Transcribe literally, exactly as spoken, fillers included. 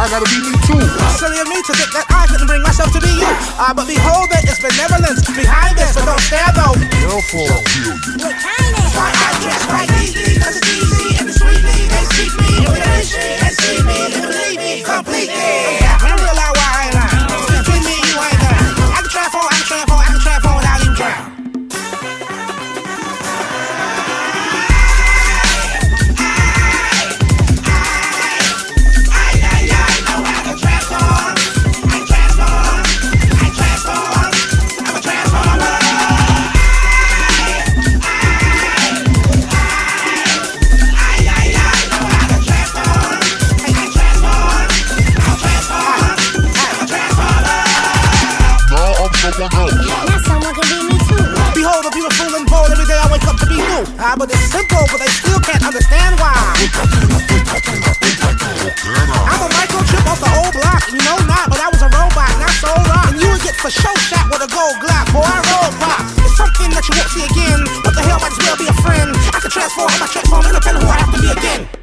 gotta be me too. Silly of me to think that I couldn't bring myself to be you. Ah, uh, but behold, there is benevolence behind this, so don't stare though. Therefore, I'll kill you. Why I dress quite neatly, cause it's easy and it's sweetly. They seek me, embrace me, and see me, and believe me completely. I don't realize why I ain't lying. Between me and you, I ain't lying. I can transform, I can transform, I can transform without even trying. Now someone can be me too. Behold, a beautiful and bold. Every day I wake up to be new. Ah, but it's simple, but they still can't understand why. I'm a microchip off the old block, and you know not, but I was a robot, and I sold rock. And you would get for show shot with a gold Glock. Boy, I roll pop. It's something that you won't see again. What the hell, might as well be a friend. I can transform, I transform, independent who I have to be again.